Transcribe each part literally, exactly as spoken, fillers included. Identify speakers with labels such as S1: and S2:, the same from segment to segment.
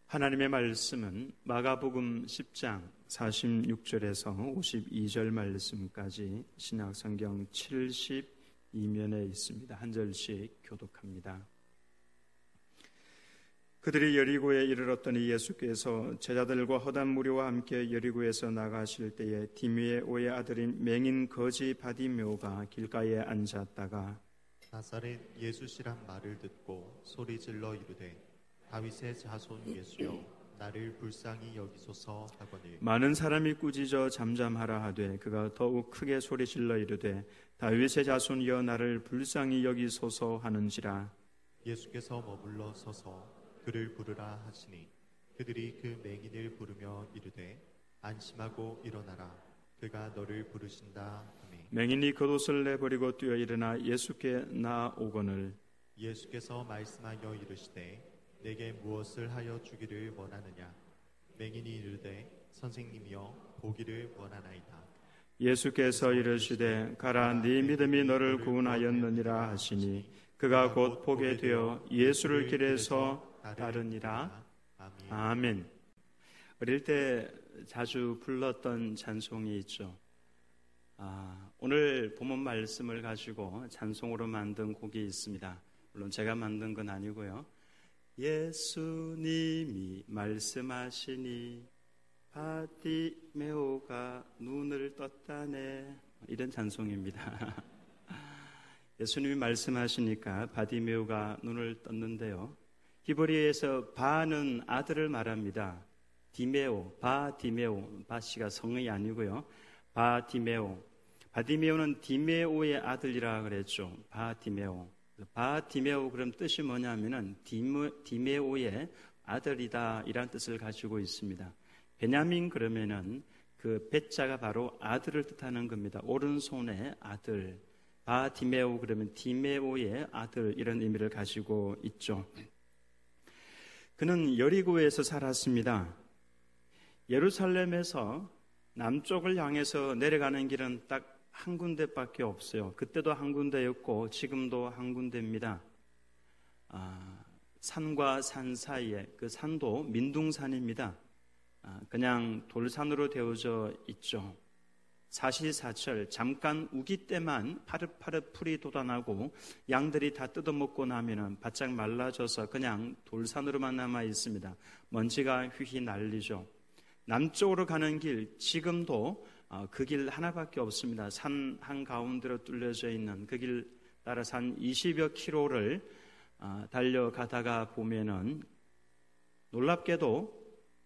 S1: 하나님의 말씀은 마가복음 십 장 사십육 절에서 오십이 절 말씀까지 신약성경 칠십이 면에 있습니다. 한 절씩 교독합니다. 그들이 여리고에 이르렀더니 예수께서 제자들과 허단 무리와 함께 여리고에서 나가실 때에 디메오의 아들인 맹인 거지 바디메오가 길가에 앉았다가
S2: 나사렛 예수시란 말을 듣고 소리질러 이르되 다윗의 자손 예수여 나를 불쌍히 여기소서 하거늘
S1: 많은 사람이 꾸짖어 잠잠하라 하되 그가 더욱 크게 소리질러 이르되 다윗의 자손이여 나를 불쌍히 여기소서 하는지라.
S2: 예수께서 머물러 서서 그를 부르라 하시니 그들이 그 맹인을 부르며 이르되 안심하고 일어나라 그가 너를 부르신다 하매
S1: 맹인이 겉옷을 내버리고 뛰어 일어나 예수께 나오거늘
S2: 예수께서 말씀하여 이르시되 내게 무엇을 하여 주기를 원하느냐. 맹인이 이르되 선생님이여 보기를 원하나이다.
S1: 예수께서 이르시되 가라 네 믿음이 너를 구원하였느니라 하시니 그가 곧 보게 되어 예수를 길에서 따르니라. 아멘. 어릴 때 자주 불렀던 찬송이 있죠. 아, 오늘 본문 말씀을 가지고 찬송으로 만든 곡이 있습니다. 물론 제가 만든 건 아니고요. 예수님이 말씀하시니 바디메오가 눈을 떴다네. 이런 찬송입니다. 예수님이 말씀하시니까 바디메오가 눈을 떴는데요. 히브리어에서 바는 아들을 말합니다. 디메오, 바디메오, 바씨가 성이 아니고요. 바디메오, 바디메오는 디메오의 아들이라 그랬죠. 바디메오. 바디메오 그럼 뜻이 뭐냐면은 디메, 디메오의 아들이다 이란 뜻을 가지고 있습니다. 베냐민 그러면은 그 베자가 바로 아들을 뜻하는 겁니다. 오른손의 아들. 바디메오 그러면 디메오의 아들 이런 의미를 가지고 있죠. 그는 여리고에서 살았습니다. 예루살렘에서 남쪽을 향해서 내려가는 길은 딱 한 군데밖에 없어요. 그때도 한 군데였고 지금도 한 군데입니다. 아, 산과 산 사이에 그 산도 민둥산입니다. 아, 그냥 돌산으로 되어져 있죠. 사시사철 잠깐 우기 때만 파릇파릇 풀이 돋아나고 양들이 다 뜯어먹고 나면은 바짝 말라져서 그냥 돌산으로만 남아 있습니다. 먼지가 휘휘 날리죠. 남쪽으로 가는 길 지금도 그 길 하나밖에 없습니다. 산 한가운데로 뚫려져 있는 그 길 따라서 한 이십여 킬로를 달려가다가 보면은 놀랍게도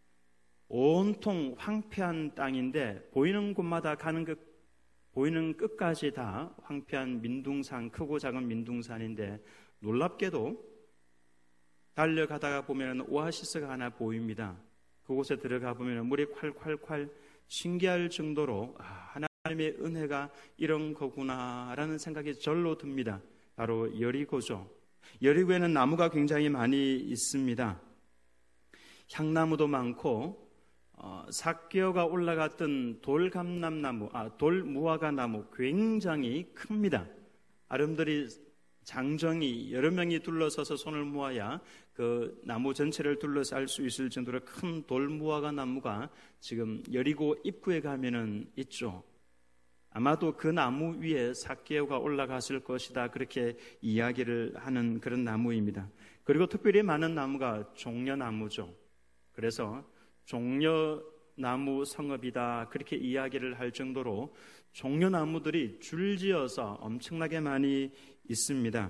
S1: 온통 황폐한 땅인데 보이는 곳마다 가는 그 보이는 끝까지 다 황폐한 민둥산, 크고 작은 민둥산인데 놀랍게도 달려가다가 보면은 오아시스가 하나 보입니다. 그곳에 들어가 보면 물이 콸콸콸 신기할 정도로 아, 하나님의 은혜가 이런 거구나라는 생각이 절로 듭니다. 바로 여리고죠. 여리고에는 나무가 굉장히 많이 있습니다. 향나무도 많고 어, 삭개오가 올라갔던 돌감람나무, 아, 돌무화과 나무 굉장히 큽니다. 아름드리 장정이 여러 명이 둘러서서 손을 모아야 그 나무 전체를 둘러쌀 수 있을 정도로 큰 돌무화과 나무가 지금 여리고 입구에 가면은 있죠. 아마도 그 나무 위에 삭개오가 올라갔을 것이다. 그렇게 이야기를 하는 그런 나무입니다. 그리고 특별히 많은 나무가 종려나무죠. 그래서 종려나무 성읍이다. 그렇게 이야기를 할 정도로 종려나무들이 줄지어서 엄청나게 많이 있습니다.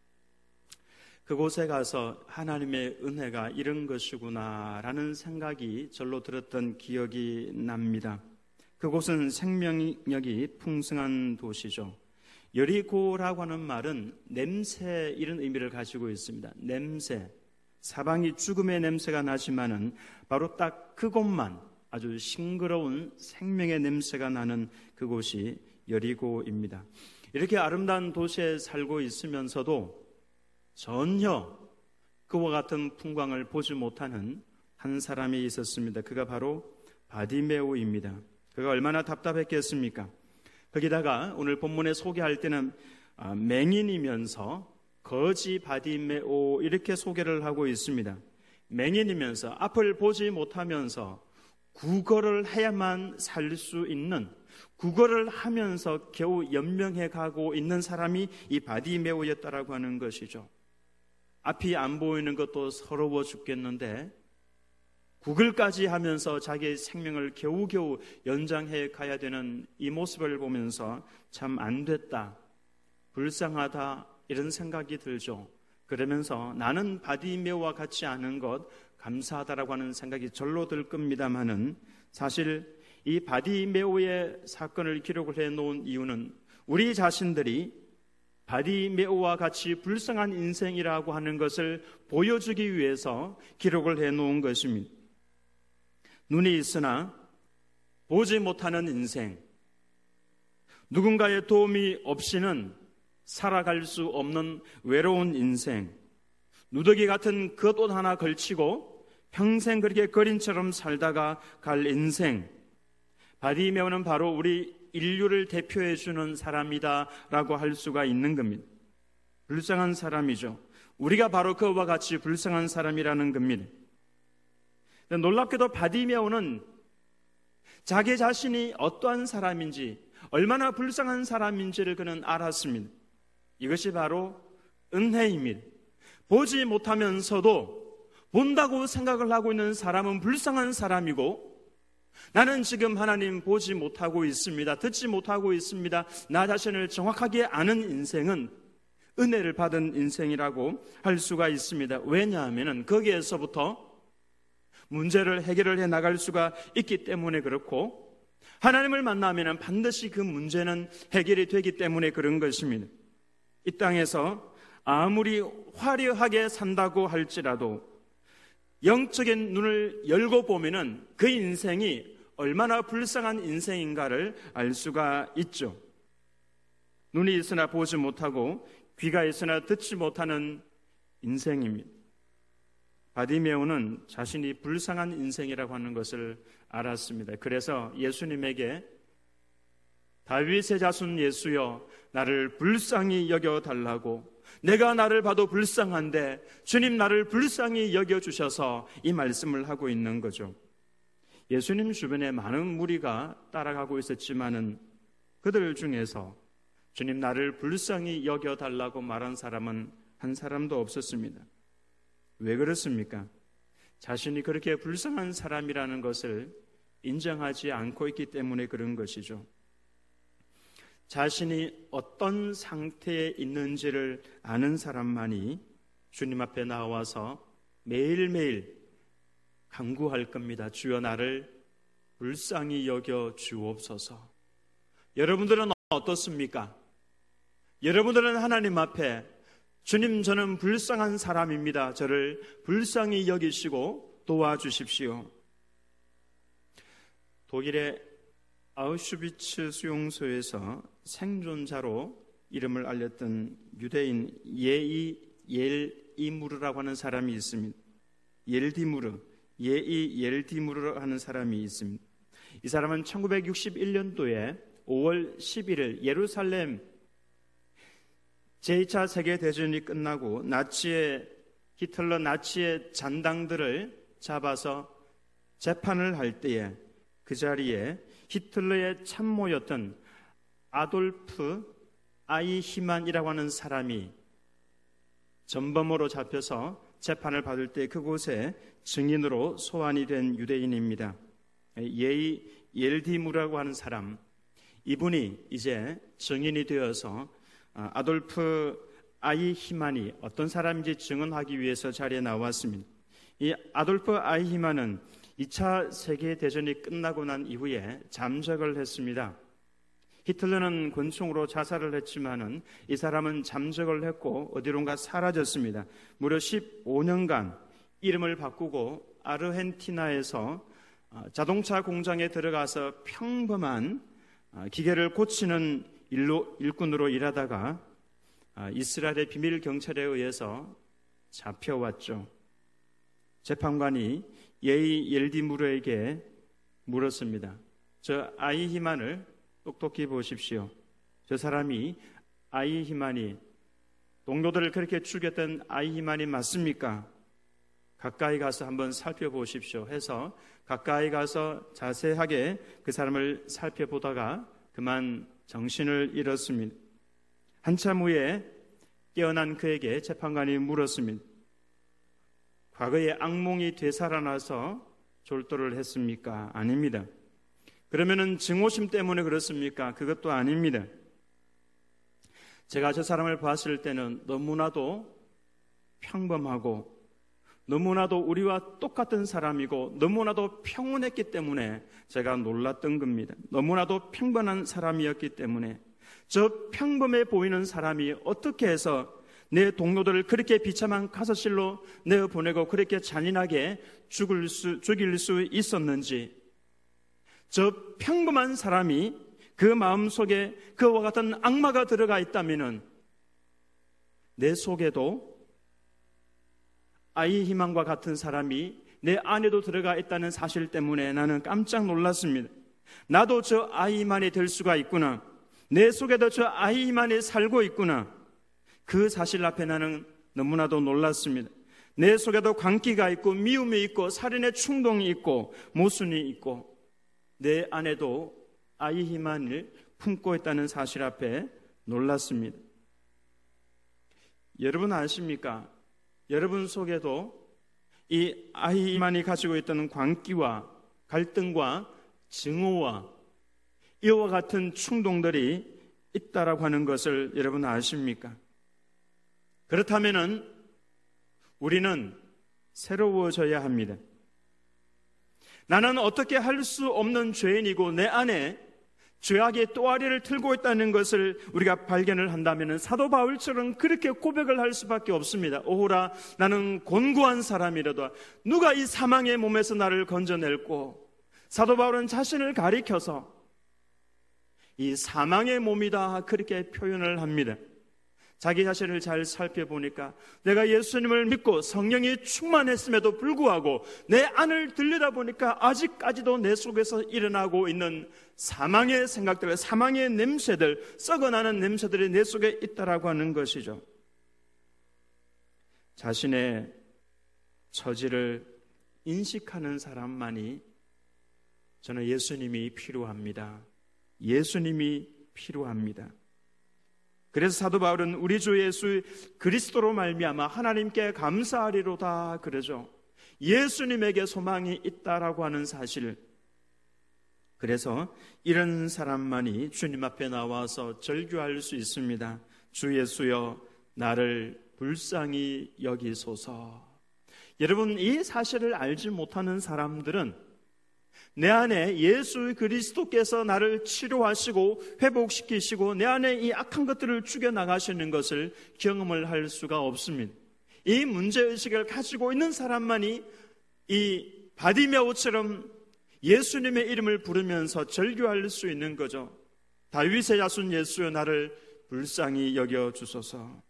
S1: 그곳에 가서 하나님의 은혜가 이런 것이구나라는 생각이 절로 들었던 기억이 납니다. 그곳은 생명력이 풍성한 도시죠. 여리고라고 하는 말은 냄새 이런 의미를 가지고 있습니다. 냄새, 사방이 죽음의 냄새가 나지만은 바로 딱 그곳만 아주 싱그러운 생명의 냄새가 나는 그곳이 여리고입니다. 이렇게 아름다운 도시에 살고 있으면서도 전혀 그와 같은 풍광을 보지 못하는 한 사람이 있었습니다. 그가 바로 바디메오입니다. 그가 얼마나 답답했겠습니까? 거기다가 오늘 본문에 소개할 때는 맹인이면서 거지 바디메오 이렇게 소개를 하고 있습니다. 맹인이면서 앞을 보지 못하면서 구걸을 해야만 살 수 있는, 구걸을 하면서 겨우 연명해 가고 있는 사람이 이 바디메오였다라고 하는 것이죠. 앞이 안 보이는 것도 서러워 죽겠는데 구걸까지 하면서 자기의 생명을 겨우겨우 연장해 가야 되는 이 모습을 보면서 참 안 됐다, 불쌍하다, 이런 생각이 들죠. 그러면서 나는 바디메오와 같지 않은 것 감사하다라고 하는 생각이 절로 들 겁니다만은, 사실 이 바디메오의 사건을 기록을 해놓은 이유는 우리 자신들이 바디메오와 같이 불쌍한 인생이라고 하는 것을 보여주기 위해서 기록을 해놓은 것입니다. 눈이 있으나 보지 못하는 인생, 누군가의 도움이 없이는 살아갈 수 없는 외로운 인생, 누더기 같은 그 옷 하나 걸치고 평생 그렇게 거린처럼 살다가 갈 인생, 바디메오는 바로 우리 인류를 대표해 주는 사람이다라고 할 수가 있는 겁니다. 불쌍한 사람이죠. 우리가 바로 그와 같이 불쌍한 사람이라는 겁니다. 놀랍게도 바디메오는 자기 자신이 어떠한 사람인지, 얼마나 불쌍한 사람인지를 그는 알았습니다. 이것이 바로 은혜입니다. 보지 못하면서도 본다고 생각을 하고 있는 사람은 불쌍한 사람이고, 나는 지금 하나님 보지 못하고 있습니다, 듣지 못하고 있습니다, 나 자신을 정확하게 아는 인생은 은혜를 받은 인생이라고 할 수가 있습니다. 왜냐하면 거기에서부터 문제를 해결을 해 나갈 수가 있기 때문에 그렇고, 하나님을 만나면 반드시 그 문제는 해결이 되기 때문에 그런 것입니다. 이 땅에서 아무리 화려하게 산다고 할지라도 영적인 눈을 열고 보면은 그 인생이 얼마나 불쌍한 인생인가를 알 수가 있죠. 눈이 있으나 보지 못하고 귀가 있으나 듣지 못하는 인생입니다. 바디메오는 자신이 불쌍한 인생이라고 하는 것을 알았습니다. 그래서 예수님에게 다윗의 자손 예수여, 나를 불쌍히 여겨달라고, 내가 나를 봐도 불쌍한데 주님 나를 불쌍히 여겨주셔서 이 말씀을 하고 있는 거죠. 예수님 주변에 많은 무리가 따라가고 있었지만은 그들 중에서 주님 나를 불쌍히 여겨달라고 말한 사람은 한 사람도 없었습니다. 왜 그렇습니까? 자신이 그렇게 불쌍한 사람이라는 것을 인정하지 않고 있기 때문에 그런 것이죠. 자신이 어떤 상태에 있는지를 아는 사람만이 주님 앞에 나와서 매일매일 간구할 겁니다. 주여 나를 불쌍히 여겨 주옵소서. 여러분들은 어떻습니까? 여러분들은 하나님 앞에 주님 저는 불쌍한 사람입니다, 저를 불쌍히 여기시고 도와주십시오. 독일의 아우슈비츠 수용소에서 생존자로 이름을 알렸던 유대인 예이 옐디무르라고 하는 사람이 있습니다. 옐디무르, 예이 옐디무르라고 하는 사람이 있습니다. 이 사람은 천구백육십일 년도에 오월 십일일 예루살렘 제이 차 세계대전이 끝나고 나치의 히틀러 나치의 잔당들을 잡아서 재판을 할 때에 그 자리에 히틀러의 참모였던 아돌프 아이히만이라고 하는 사람이 전범으로 잡혀서 재판을 받을 때 그곳에 증인으로 소환이 된 유대인입니다. 예이 옐디무라고 하는 사람, 이분이 이제 증인이 되어서 아돌프 아이히만이 어떤 사람인지 증언하기 위해서 자리에 나왔습니다. 이 아돌프 아이히만은 이 차 세계대전이 끝나고 난 이후에 잠적을 했습니다. 히틀러는 권총으로 자살을 했지만은 이 사람은 잠적을 했고 어디론가 사라졌습니다. 무려 십오 년간 이름을 바꾸고 아르헨티나에서 자동차 공장에 들어가서 평범한 기계를 고치는 일로, 일꾼으로 일하다가 이스라엘의 비밀 경찰에 의해서 잡혀왔죠. 재판관이 예이 옐디무르에게 물었습니다. 저 아이히만을 똑똑히 보십시오. 저 사람이 아이히만이 동료들을 그렇게 죽였던 아이히만이 맞습니까? 가까이 가서 한번 살펴보십시오 해서 가까이 가서 자세하게 그 사람을 살펴보다가 그만 정신을 잃었습니다. 한참 후에 깨어난 그에게 재판관이 물었습니다. 과거에 악몽이 되살아나서 졸도를 했습니까? 아닙니다. 그러면은 증오심 때문에 그렇습니까? 그것도 아닙니다. 제가 저 사람을 봤을 때는 너무나도 평범하고 너무나도 우리와 똑같은 사람이고 너무나도 평온했기 때문에 제가 놀랐던 겁니다. 너무나도 평범한 사람이었기 때문에 저 평범해 보이는 사람이 어떻게 해서 내 동료들을 그렇게 비참한 가서실로 내어보내고 그렇게 잔인하게 죽을 수, 죽일 수 있었는지, 저 평범한 사람이 그 마음속에 그와 같은 악마가 들어가 있다면 내 속에도 아이 희망과 같은 사람이 내 안에도 들어가 있다는 사실 때문에 나는 깜짝 놀랐습니다. 나도 저 아이만이 될 수가 있구나. 내 속에도 저 아이만이 살고 있구나. 그 사실 앞에 나는 너무나도 놀랐습니다. 내 속에도 광기가 있고 미움이 있고 살인의 충동이 있고 모순이 있고 내 안에도 아이 희망을 품고 있다는 사실 앞에 놀랐습니다. 여러분 아십니까? 여러분 속에도 이 아이 희망이 가지고 있던 광기와 갈등과 증오와 이와 같은 충동들이 있다라고 하는 것을 여러분 아십니까? 그렇다면은 우리는 새로워져야 합니다. 나는 어떻게 할 수 없는 죄인이고 내 안에 죄악의 또아리를 틀고 있다는 것을 우리가 발견을 한다면 사도 바울처럼 그렇게 고백을 할 수밖에 없습니다. 오호라, 나는 곤고한 사람이라도 누가 이 사망의 몸에서 나를 건져낼꼬. 사도 바울은 자신을 가리켜서 이 사망의 몸이다 그렇게 표현을 합니다. 자기 자신을 잘 살펴보니까 내가 예수님을 믿고 성령이 충만했음에도 불구하고 내 안을 들여다보니까 아직까지도 내 속에서 일어나고 있는 사망의 생각들, 사망의 냄새들, 썩어나는 냄새들이 내 속에 있다라고 하는 것이죠. 자신의 처지를 인식하는 사람만이 저는 예수님이 필요합니다. 예수님이 필요합니다. 그래서 사도 바울은 우리 주 예수 그리스도로 말미암아 하나님께 감사하리로다 그러죠. 예수님에게 소망이 있다라고 하는 사실. 그래서 이런 사람만이 주님 앞에 나와서 절규할 수 있습니다. 주 예수여, 나를 불쌍히 여기소서. 여러분, 이 사실을 알지 못하는 사람들은 내 안에 예수 그리스도께서 나를 치료하시고 회복시키시고 내 안에 이 악한 것들을 죽여나가시는 것을 경험을 할 수가 없습니다. 이 문제의식을 가지고 있는 사람만이 이 바디메오처럼 예수님의 이름을 부르면서 절규할 수 있는 거죠. 다윗의 자손 예수여, 나를 불쌍히 여겨주소서.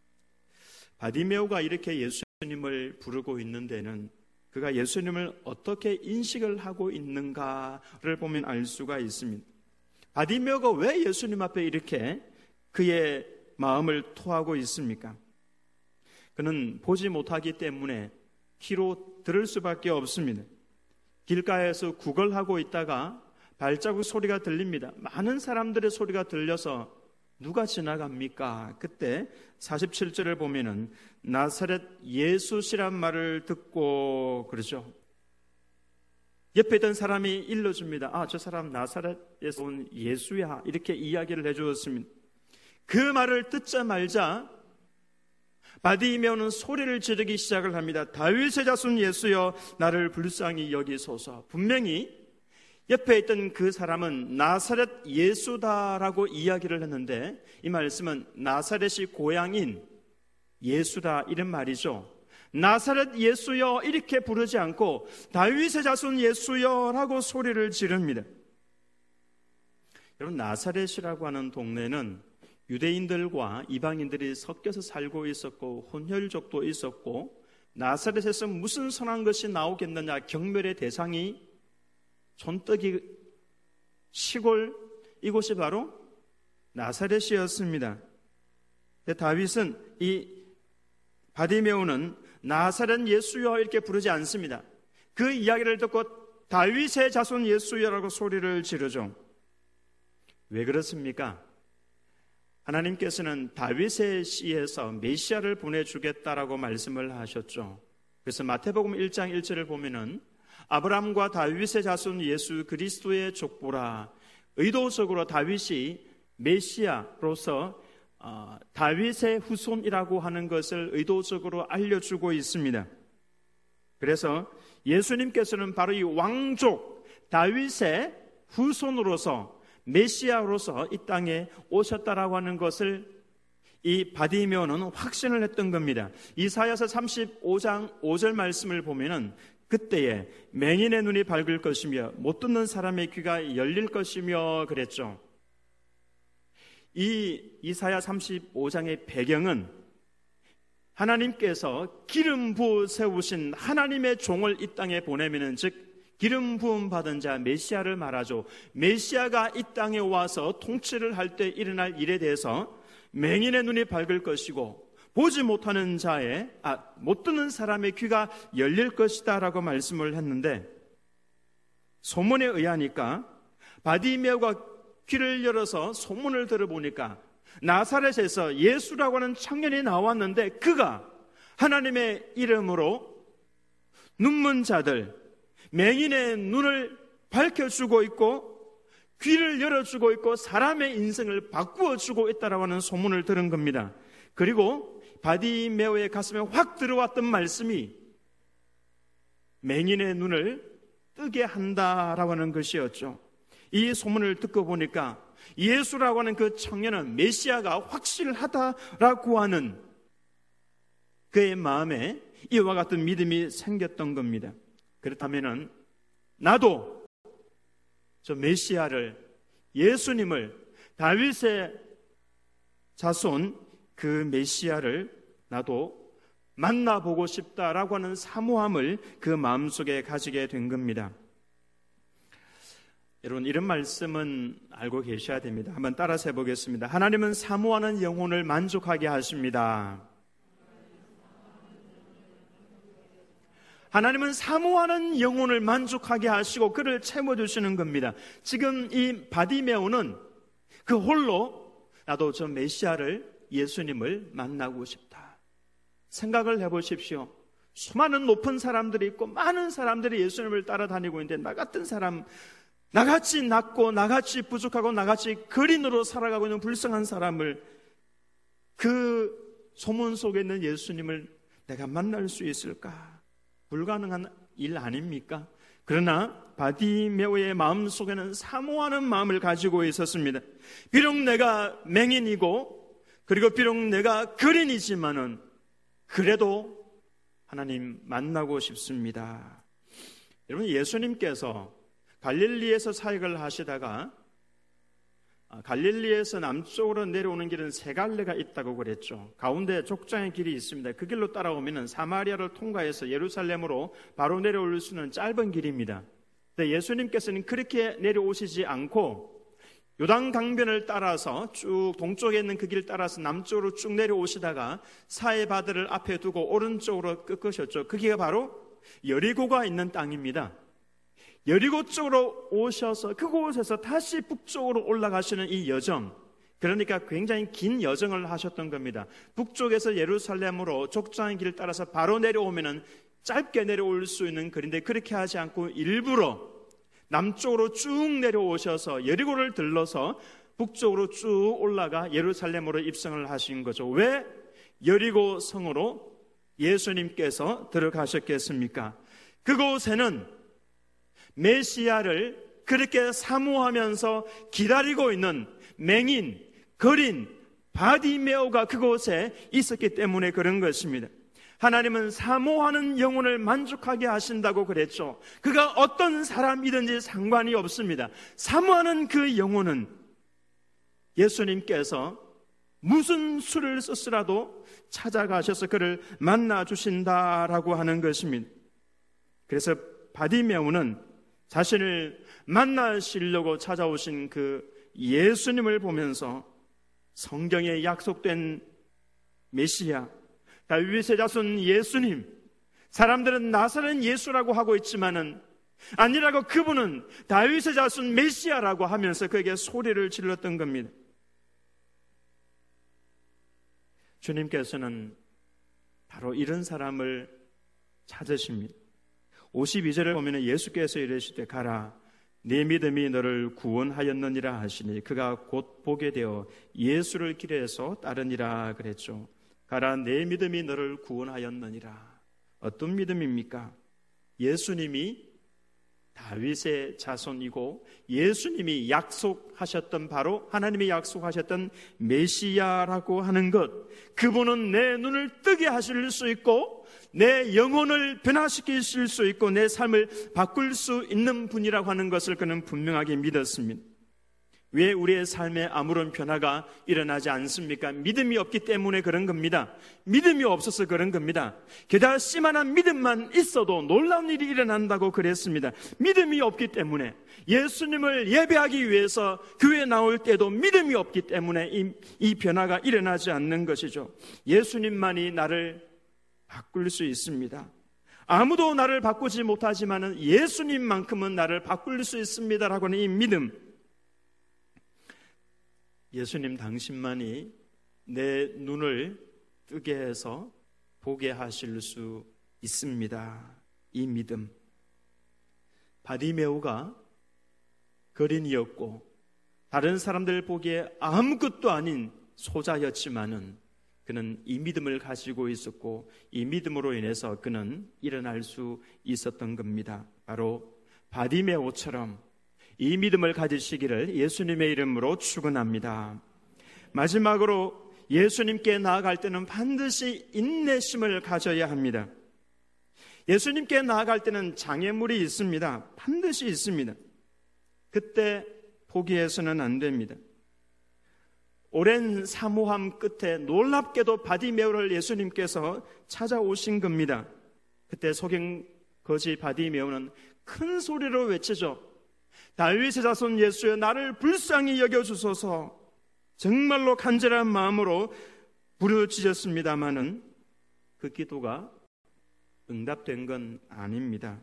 S1: 바디메오가 이렇게 예수님을 부르고 있는 데는 그가 예수님을 어떻게 인식을 하고 있는가를 보면 알 수가 있습니다. 바디메오가 왜 예수님 앞에 이렇게 그의 마음을 토하고 있습니까? 그는 보지 못하기 때문에 귀로 들을 수밖에 없습니다. 길가에서 구걸하고 있다가 발자국 소리가 들립니다. 많은 사람들의 소리가 들려서 누가 지나갑니까? 그때 사십칠 절을 보면은 나사렛 예수시란 말을 듣고 그러죠. 옆에 있던 사람이 일러줍니다. 아, 저 사람 나사렛에서 온 예수야. 이렇게 이야기를 해주었습니다. 그 말을 듣자마자 바디메오는 소리를 지르기 시작을 합니다. 다윗의 자손 예수여, 나를 불쌍히 여기소서. 분명히 옆에 있던 그 사람은 나사렛 예수다라고 이야기를 했는데 이 말씀은 나사렛이 고향인 예수다 이런 말이죠. 나사렛 예수여 이렇게 부르지 않고 다윗의 자손 예수여라고 소리를 지릅니다. 여러분, 나사렛이라고 하는 동네는 유대인들과 이방인들이 섞여서 살고 있었고 혼혈족도 있었고 나사렛에서 무슨 선한 것이 나오겠느냐 경멸의 대상이 촌뜨기 시골 이곳이 바로 나사렛이었습니다. 다윗은 이 바디메오는 나사렛 예수여 이렇게 부르지 않습니다. 그 이야기를 듣고 다윗의 자손 예수여라고 소리를 지르죠. 왜 그렇습니까? 하나님께서는 다윗의 씨에서 메시아를 보내주겠다라고 말씀을 하셨죠. 그래서 마태복음 일 장 일 절을 보면은 아브라함과 다윗의 자손 예수 그리스도의 족보라, 의도적으로 다윗이 메시아로서 어, 다윗의 후손이라고 하는 것을 의도적으로 알려주고 있습니다. 그래서 예수님께서는 바로 이 왕족 다윗의 후손으로서 메시아로서 이 땅에 오셨다라고 하는 것을 이 바디메오는 확신을 했던 겁니다. 이사야서 삼십오 장 오 절 말씀을 보면은 그때에 맹인의 눈이 밝을 것이며 못 듣는 사람의 귀가 열릴 것이며 그랬죠. 이 이사야 삼십오 장의 배경은 하나님께서 기름 부어 세우신 하나님의 종을 이 땅에 보내면은 즉 기름 부음 받은 자 메시아를 말하죠. 메시아가 이 땅에 와서 통치를 할 때 일어날 일에 대해서 맹인의 눈이 밝을 것이고 보지 못하는 자의 아, 못 듣는 사람의 귀가 열릴 것이다 라고 말씀을 했는데, 소문에 의하니까 바디메오가 귀를 열어서 소문을 들어보니까 나사렛에서 예수라고 하는 청년이 나왔는데 그가 하나님의 이름으로 눈먼 자들, 맹인의 눈을 밝혀주고 있고 귀를 열어주고 있고 사람의 인생을 바꾸어주고 있다라고 하는 소문을 들은 겁니다. 그리고 바디메오의 가슴에 확 들어왔던 말씀이 맹인의 눈을 뜨게 한다라고 하는 것이었죠. 이 소문을 듣고 보니까 예수라고 하는 그 청년은 메시아가 확실하다라고 하는 그의 마음에 이와 같은 믿음이 생겼던 겁니다. 그렇다면은 나도 저 메시아를, 예수님을, 다윗의 자손 그 메시아를 나도 만나보고 싶다라고 하는 사모함을 그 마음속에 가지게 된 겁니다. 여러분, 이런 말씀은 알고 계셔야 됩니다. 한번 따라서 해보겠습니다. 하나님은 사모하는 영혼을 만족하게 하십니다. 하나님은 사모하는 영혼을 만족하게 하시고 그를 채워주시는 겁니다. 지금 이 바디메오는 그 홀로 나도 저 메시아를, 예수님을 만나고 싶다. 생각을 해보십시오. 수많은 높은 사람들이 있고 많은 사람들이 예수님을 따라다니고 있는데 나 같은 사람, 나같이 낮고 나같이 부족하고 나같이 거린으로 살아가고 있는 불쌍한 사람을, 그 소문 속에 있는 예수님을 내가 만날 수 있을까? 불가능한 일 아닙니까? 그러나 바디메오의 마음속에는 사모하는 마음을 가지고 있었습니다. 비록 내가 맹인이고 그리고 비록 내가 거린이지만은 그래도 하나님 만나고 싶습니다. 여러분, 예수님께서 갈릴리에서 사역을 하시다가 갈릴리에서 남쪽으로 내려오는 길은 세 갈래가 있다고 그랬죠. 가운데 족장의 길이 있습니다. 그 길로 따라오면 사마리아를 통과해서 예루살렘으로 바로 내려올 수 있는 짧은 길입니다. 근데 예수님께서는 그렇게 내려오시지 않고 요단 강변을 따라서 쭉 동쪽에 있는 그 길 따라서 남쪽으로 쭉 내려오시다가 사해바다를 앞에 두고 오른쪽으로 꺾으셨죠. 그게 바로 여리고가 있는 땅입니다. 여리고 쪽으로 오셔서 그곳에서 다시 북쪽으로 올라가시는 이 여정, 그러니까 굉장히 긴 여정을 하셨던 겁니다. 북쪽에서 예루살렘으로 족장의 길을 따라서 바로 내려오면은 짧게 내려올 수 있는 거리인데 그렇게 하지 않고 일부러 남쪽으로 쭉 내려오셔서 여리고를 들러서 북쪽으로 쭉 올라가 예루살렘으로 입성을 하신 거죠. 왜 여리고 성으로 예수님께서 들어가셨겠습니까? 그곳에는 메시아를 그렇게 사모하면서 기다리고 있는 맹인, 거린, 바디메오가 그곳에 있었기 때문에 그런 것입니다. 하나님은 사모하는 영혼을 만족하게 하신다고 그랬죠. 그가 어떤 사람이든지 상관이 없습니다. 사모하는 그 영혼은 예수님께서 무슨 수를 썼으라도 찾아가셔서 그를 만나주신다라고 하는 것입니다. 그래서 바디메오는 자신을 만나시려고 찾아오신 그 예수님을 보면서 성경에 약속된 메시아, 다윗의 자손 예수님, 사람들은 나사렛 예수라고 하고 있지만은 아니라고 그분은 다윗의 자손 메시아라고 하면서 그에게 소리를 질렀던 겁니다. 주님께서는 바로 이런 사람을 찾으십니다. 오십이 절을 보면 예수께서 이르시되 가라 네 믿음이 너를 구원하였느니라 하시니 그가 곧 보게 되어 예수를 길에서 따르니라 그랬죠. 가라 내 믿음이 너를 구원하였느니라. 어떤 믿음입니까? 예수님이 다윗의 자손이고 예수님이 약속하셨던 바로 하나님이 약속하셨던 메시아라고 하는 것, 그분은 내 눈을 뜨게 하실 수 있고 내 영혼을 변화시키실 수 있고 내 삶을 바꿀 수 있는 분이라고 하는 것을 그는 분명하게 믿었습니다. 왜 우리의 삶에 아무런 변화가 일어나지 않습니까? 믿음이 없기 때문에 그런 겁니다. 믿음이 없어서 그런 겁니다. 게다가 씨만한 믿음만 있어도 놀라운 일이 일어난다고 그랬습니다. 믿음이 없기 때문에, 예수님을 예배하기 위해서 교회에 나올 때도 믿음이 없기 때문에 이, 이 변화가 일어나지 않는 것이죠. 예수님만이 나를 바꿀 수 있습니다. 아무도 나를 바꾸지 못하지만 예수님만큼은 나를 바꿀 수 있습니다라고 하는 이 믿음, 예수님 당신만이 내 눈을 뜨게 해서 보게 하실 수 있습니다. 이 믿음. 바디메오가 거린이었고 다른 사람들 보기에 아무것도 아닌 소자였지만은 그는 이 믿음을 가지고 있었고 이 믿음으로 인해서 그는 일어날 수 있었던 겁니다. 바로 바디메오처럼 이 믿음을 가지시기를 예수님의 이름으로 축원합니다. 마지막으로 예수님께 나아갈 때는 반드시 인내심을 가져야 합니다. 예수님께 나아갈 때는 장애물이 있습니다. 반드시 있습니다. 그때 포기해서는 안 됩니다. 오랜 사모함 끝에 놀랍게도 바디메오를 예수님께서 찾아오신 겁니다. 그때 소경 거지 바디메오는 큰 소리로 외치죠. 다윗의 자손 예수여 나를 불쌍히 여겨주소서. 정말로 간절한 마음으로 부르짖었습니다마는 그 기도가 응답된 건 아닙니다.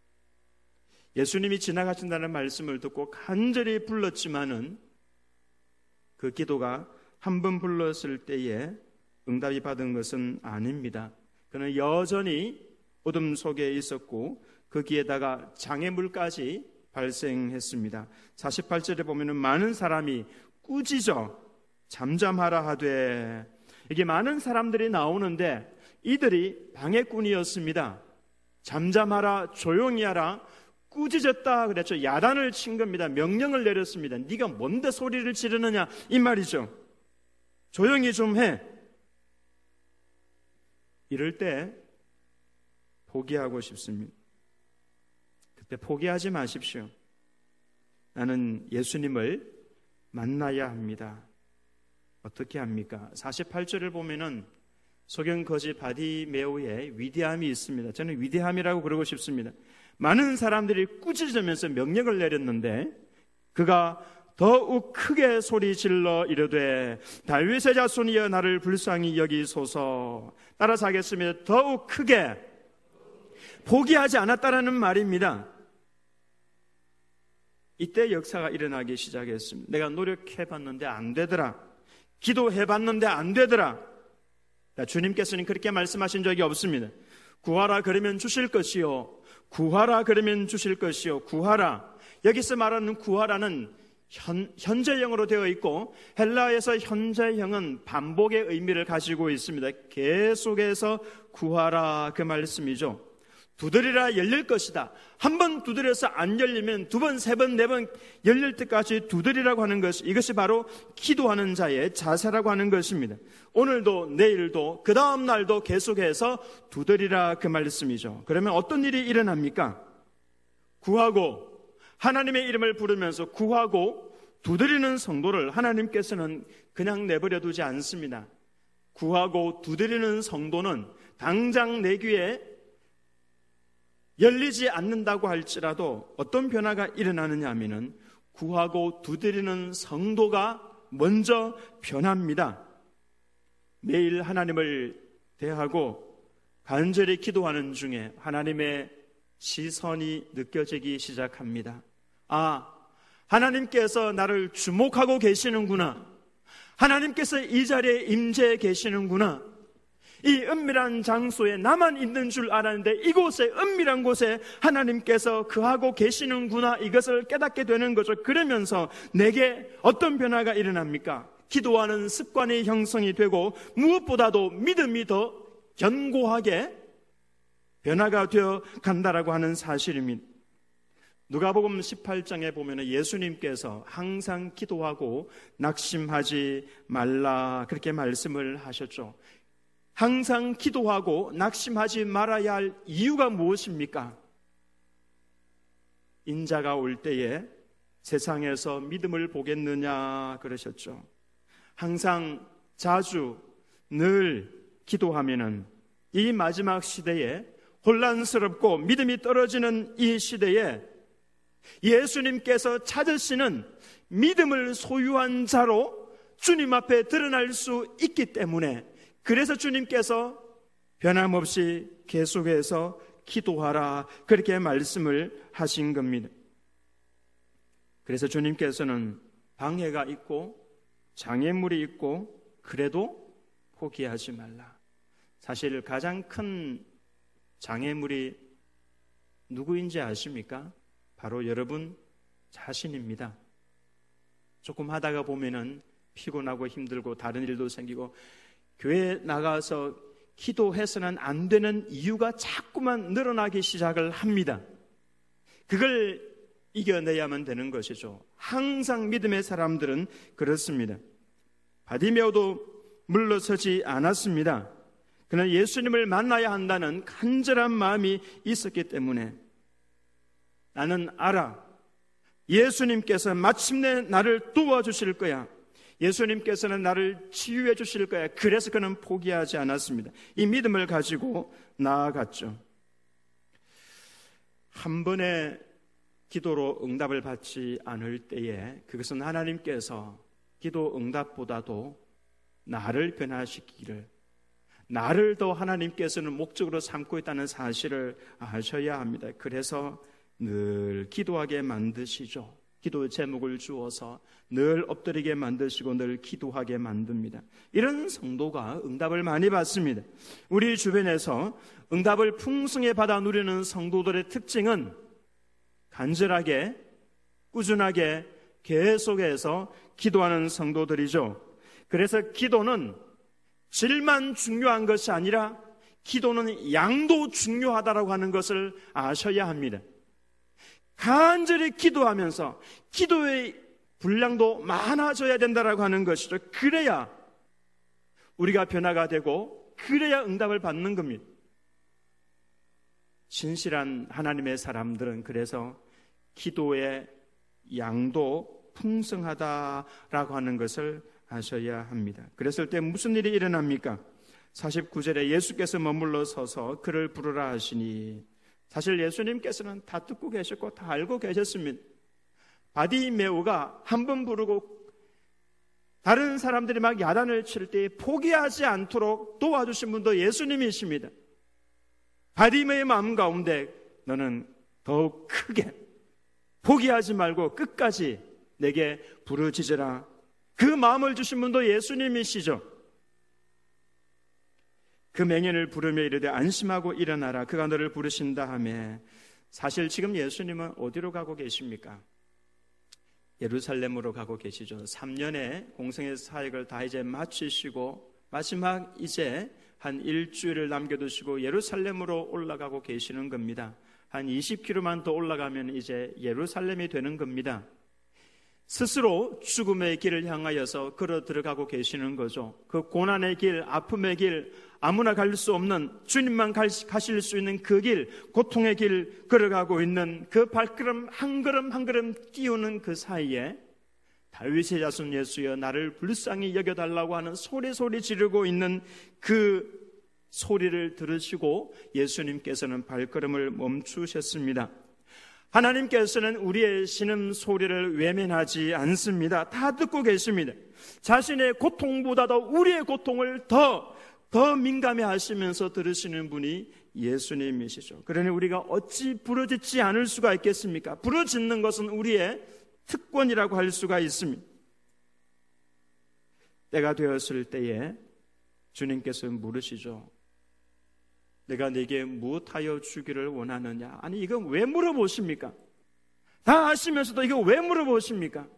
S1: 예수님이 지나가신다는 말씀을 듣고 간절히 불렀지만은 그 기도가 한 번 불렀을 때에 응답이 받은 것은 아닙니다. 그는 여전히 어둠 속에 있었고 거기에다가 장애물까지 발생했습니다. 사십팔 절에 보면 많은 사람이 꾸짖어 잠잠하라 하되, 이게 많은 사람들이 나오는데 이들이 방해꾼이었습니다. 잠잠하라, 조용히 하라, 꾸짖었다 그랬죠. 야단을 친 겁니다. 명령을 내렸습니다. 네가 뭔데 소리를 지르느냐 이 말이죠. 조용히 좀 해. 이럴 때 포기하고 싶습니다. 그때 포기하지 마십시오. 나는 예수님을 만나야 합니다. 어떻게 합니까? 사십팔 절을 보면은 소경 거지 바디메오의 위대함이 있습니다. 저는 위대함이라고 그러고 싶습니다. 많은 사람들이 꾸짖으면서 명령을 내렸는데 그가 더욱 크게 소리 질러 이르되 다윗의 자손이여 나를 불쌍히 여기소서. 따라서 하겠습니다. 더욱 크게. 포기하지 않았다라는 말입니다. 이때 역사가 일어나기 시작했습니다. 내가 노력해봤는데 안 되더라. 기도해봤는데 안 되더라. 주님께서는 그렇게 말씀하신 적이 없습니다. 구하라 그러면 주실 것이요, 구하라 그러면 주실 것이요, 구하라. 여기서 말하는 구하라는 현, 현재형으로 되어 있고 헬라에서 현재형은 반복의 의미를 가지고 있습니다. 계속해서 구하라 그 말씀이죠. 두드리라 열릴 것이다. 한 번 두드려서 안 열리면 두 번, 세 번, 네 번 열릴 때까지 두드리라고 하는 것, 이것이 바로 기도하는 자의 자세라고 하는 것입니다. 오늘도 내일도 그 다음 날도 계속해서 두드리라 그 말씀이죠. 그러면 어떤 일이 일어납니까? 구하고 하나님의 이름을 부르면서 구하고 두드리는 성도를 하나님께서는 그냥 내버려 두지 않습니다. 구하고 두드리는 성도는 당장 내 귀에 열리지 않는다고 할지라도 어떤 변화가 일어나느냐 하면은 구하고 두드리는 성도가 먼저 변합니다. 매일 하나님을 대하고 간절히 기도하는 중에 하나님의 시선이 느껴지기 시작합니다. 아, 하나님께서 나를 주목하고 계시는구나. 하나님께서 이 자리에 임재해 계시는구나. 이 은밀한 장소에 나만 있는 줄 알았는데 이곳에, 은밀한 곳에 하나님께서 거하고 계시는구나. 이것을 깨닫게 되는 거죠. 그러면서 내게 어떤 변화가 일어납니까? 기도하는 습관이 형성이 되고 무엇보다도 믿음이 더 견고하게 변화가 되어 간다라고 하는 사실입니다. 누가복음 십팔 장에 보면 예수님께서 항상 기도하고 낙심하지 말라 그렇게 말씀을 하셨죠. 항상 기도하고 낙심하지 말아야 할 이유가 무엇입니까? 인자가 올 때에 세상에서 믿음을 보겠느냐 그러셨죠. 항상 자주 늘 기도하면은 이 마지막 시대에 혼란스럽고 믿음이 떨어지는 이 시대에 예수님께서 찾으시는 믿음을 소유한 자로 주님 앞에 드러날 수 있기 때문에, 그래서 주님께서 변함없이 계속해서 기도하라 그렇게 말씀을 하신 겁니다. 그래서 주님께서는 방해가 있고 장애물이 있고 그래도 포기하지 말라. 사실 가장 큰 장애물이 누구인지 아십니까? 바로 여러분 자신입니다. 조금 하다가 보면은 피곤하고 힘들고 다른 일도 생기고 교회에 나가서 기도해서는 안 되는 이유가 자꾸만 늘어나기 시작을 합니다. 그걸 이겨내야만 되는 것이죠. 항상 믿음의 사람들은 그렇습니다. 바디메오도 물러서지 않았습니다. 그는 예수님을 만나야 한다는 간절한 마음이 있었기 때문에 나는 알아. 예수님께서 마침내 나를 도와주실 거야. 예수님께서는 나를 치유해 주실 거야. 그래서 그는 포기하지 않았습니다. 이 믿음을 가지고 나아갔죠. 한 번의 기도로 응답을 받지 않을 때에 그것은 하나님께서 기도 응답보다도 나를 변화시키기를, 나를 더 하나님께서는 목적으로 삼고 있다는 사실을 아셔야 합니다. 그래서 늘 기도하게 만드시죠. 기도 제목을 주어서 늘 엎드리게 만드시고 늘 기도하게 만듭니다. 이런 성도가 응답을 많이 받습니다. 우리 주변에서 응답을 풍성히 받아 누리는 성도들의 특징은 간절하게 꾸준하게 계속해서 기도하는 성도들이죠. 그래서 기도는 질만 중요한 것이 아니라 기도는 양도 중요하다라고 하는 것을 아셔야 합니다. 간절히 기도하면서 기도의 분량도 많아져야 된다라고 하는 것이죠. 그래야 우리가 변화가 되고 그래야 응답을 받는 겁니다. 신실한 하나님의 사람들은 그래서 기도의 양도 풍성하다라고 하는 것을 아셔야 합니다. 그랬을 때 무슨 일이 일어납니까? 사십구 절에 예수께서 머물러 서서 그를 부르라 하시니, 사실 예수님께서는 다 듣고 계셨고 다 알고 계셨습니다. 바디메오가 한 번 부르고 다른 사람들이 막 야단을 칠 때 포기하지 않도록 도와주신 분도 예수님이십니다. 바디메오의 마음 가운데 너는 더욱 크게 포기하지 말고 끝까지 내게 부르짖으라, 그 마음을 주신 분도 예수님이시죠. 그 맹인을 부르며 이르되 안심하고 일어나라, 그가 너를 부르신다 하며, 사실 지금 예수님은 어디로 가고 계십니까? 예루살렘으로 가고 계시죠. 삼 년의 공생의 사역을 다 이제 마치시고 마지막 이제 한 일주일을 남겨두시고 예루살렘으로 올라가고 계시는 겁니다. 한 이십 킬로미터만 더 올라가면 이제 예루살렘이 되는 겁니다. 스스로 죽음의 길을 향하여서 걸어 들어가고 계시는 거죠. 그 고난의 길, 아픔의 길, 아무나 갈 수 없는, 주님만 가실 수 있는 그 길, 고통의 길 걸어가고 있는 그 발걸음 한 걸음 한 걸음 띄우는 그 사이에 다윗의 자손 예수여 나를 불쌍히 여겨달라고 하는 소리 소리 지르고 있는 그 소리를 들으시고 예수님께서는 발걸음을 멈추셨습니다. 하나님께서는 우리의 신음 소리를 외면하지 않습니다. 다 듣고 계십니다. 자신의 고통보다도 우리의 고통을 더 더 민감해 하시면서 들으시는 분이 예수님이시죠. 그러니 우리가 어찌 부르짖지 않을 수가 있겠습니까? 부르짖는 것은 우리의 특권이라고 할 수가 있습니다. 때가 되었을 때에 주님께서 물으시죠. 내가 네게 무엇하여 주기를 원하느냐? 아니, 이건 왜 물어보십니까? 다 아시면서도 이거 왜 물어보십니까?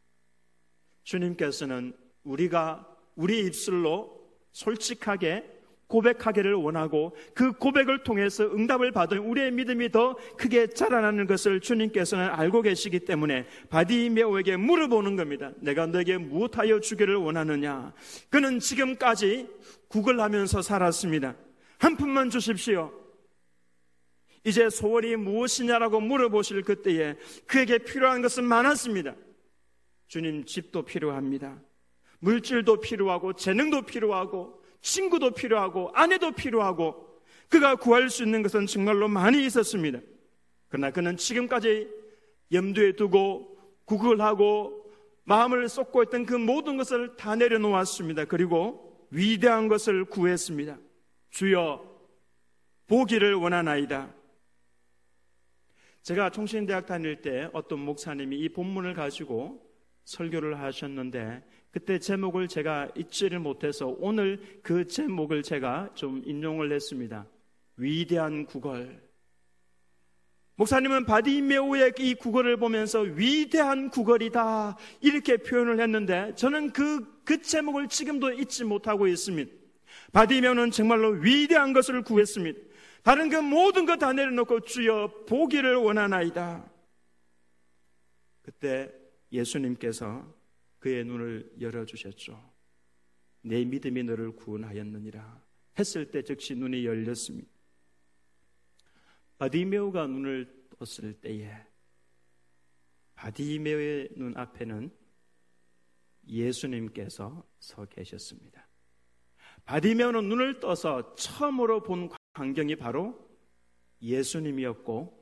S1: 주님께서는 우리가 우리 입술로 솔직하게 고백하기를 원하고 그 고백을 통해서 응답을 받은 우리의 믿음이 더 크게 자라나는 것을 주님께서는 알고 계시기 때문에 바디메오에게 물어보는 겁니다. 내가 너에게 무엇하여 주기를 원하느냐? 그는 지금까지 구걸하면서 살았습니다. 한 푼만 주십시오. 이제 소원이 무엇이냐라고 물어보실 그때에 그에게 필요한 것은 많았습니다. 주님, 집도 필요합니다. 물질도 필요하고 재능도 필요하고 친구도 필요하고 아내도 필요하고 그가 구할 수 있는 것은 정말로 많이 있었습니다. 그러나 그는 지금까지 염두에 두고 구걸하고 마음을 쏟고 있던 그 모든 것을 다 내려놓았습니다. 그리고 위대한 것을 구했습니다. 주여, 보기를 원하나이다. 제가 총신대학 다닐 때 어떤 목사님이 이 본문을 가지고 설교를 하셨는데 그때 제목을 제가 잊지를 못해서 오늘 그 제목을 제가 좀 인용을 했습니다. 위대한 구걸. 목사님은 바디메오의 이 구걸을 보면서 위대한 구걸이다 이렇게 표현을 했는데 저는 그, 그 제목을 지금도 잊지 못하고 있습니다. 바디메오는 정말로 위대한 것을 구했습니다. 다른 그 모든 것 다 내려놓고 주여 보기를 원하나이다. 그때 예수님께서 그의 눈을 열어주셨죠. 내 믿음이 너를 구원하였느니라 했을 때 즉시 눈이 열렸습니다. 바디메오가 눈을 떴을 때에 바디메오의 눈 앞에는 예수님께서 서 계셨습니다. 바디메오는 눈을 떠서 처음으로 본 광경이 바로 예수님이었고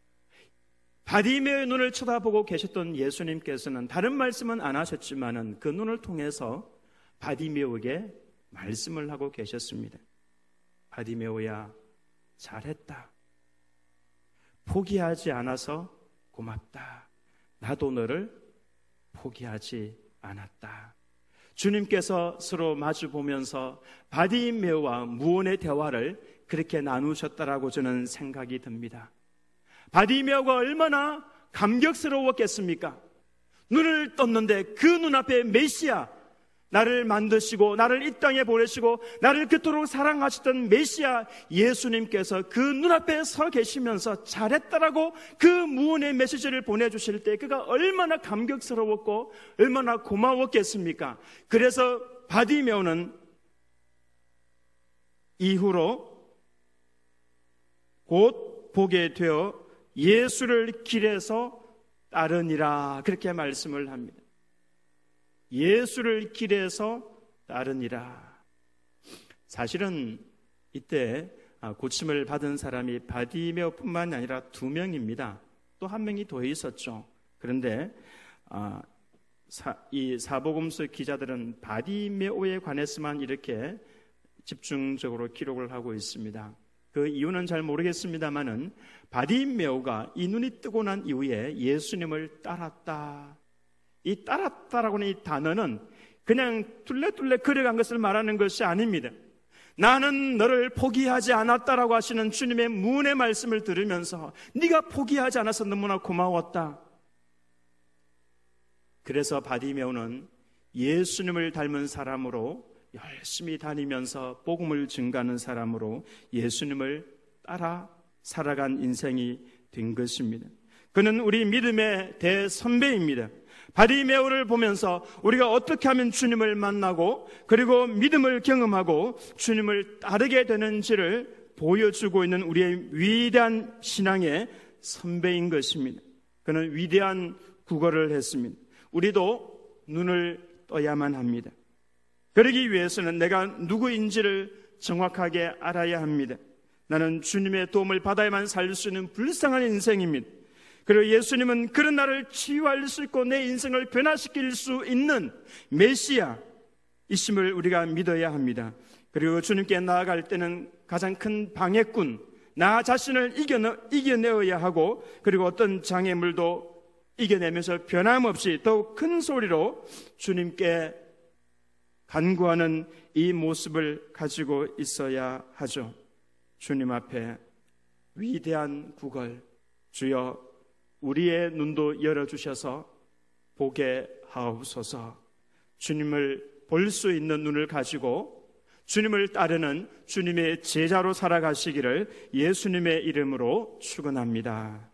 S1: 바디메오의 눈을 쳐다보고 계셨던 예수님께서는 다른 말씀은 안 하셨지만은 그 눈을 통해서 바디메오에게 말씀을 하고 계셨습니다. 바디메오야, 잘했다. 포기하지 않아서 고맙다. 나도 너를 포기하지 않았다. 주님께서 서로 마주 보면서 바디메오와 무언의 대화를 그렇게 나누셨다라고 저는 생각이 듭니다. 바디메오가 얼마나 감격스러웠겠습니까? 눈을 떴는데 그 눈앞에 메시아, 나를 만드시고 나를 이 땅에 보내시고 나를 그토록 사랑하셨던 메시아 예수님께서 그 눈앞에 서 계시면서 잘했다라고 그 무언의 메시지를 보내주실 때 그가 얼마나 감격스러웠고 얼마나 고마웠겠습니까? 그래서 바디메오는 이후로 곧 보게 되어 예수를 길에서 따르니라 그렇게 말씀을 합니다. 예수를 길에서 따르니라. 사실은 이때 고침을 받은 사람이 바디메오뿐만 아니라 두 명입니다. 또 한 명이 더 있었죠. 그런데 이 사복음서 기자들은 바디메오에 관해서만 이렇게 집중적으로 기록을 하고 있습니다. 그 이유는 잘 모르겠습니다만은 바디메오가 이 눈이 뜨고 난 이후에 예수님을 따랐다. 이 따랐다라고 하는 이 단어는 그냥 툴레툴레 걸어간 것을 말하는 것이 아닙니다. 나는 너를 포기하지 않았다라고 하시는 주님의 무언의 말씀을 들으면서 네가 포기하지 않아서 너무나 고마웠다. 그래서 바디메오는 예수님을 닮은 사람으로 열심히 다니면서 복음을 증가하는 사람으로 예수님을 따라 살아간 인생이 된 것입니다. 그는 우리 믿음의 대선배입니다. 바디메오를 보면서 우리가 어떻게 하면 주님을 만나고 그리고 믿음을 경험하고 주님을 따르게 되는지를 보여주고 있는 우리의 위대한 신앙의 선배인 것입니다. 그는 위대한 구걸을 했습니다. 우리도 눈을 떠야만 합니다. 그러기 위해서는 내가 누구인지를 정확하게 알아야 합니다. 나는 주님의 도움을 받아야만 살 수 있는 불쌍한 인생입니다. 그리고 예수님은 그런 나를 치유할 수 있고 내 인생을 변화시킬 수 있는 메시아 이심을 우리가 믿어야 합니다. 그리고 주님께 나아갈 때는 가장 큰 방해꾼, 나 자신을 이겨내, 이겨내어야 하고, 그리고 어떤 장애물도 이겨내면서 변함없이 더욱 큰 소리로 주님께 간구하는 이 모습을 가지고 있어야 하죠. 주님 앞에 위대한 구걸, 주여 우리의 눈도 열어주셔서 보게 하옵소서. 주님을 볼 수 있는 눈을 가지고 주님을 따르는 주님의 제자로 살아가시기를 예수님의 이름으로 축원합니다.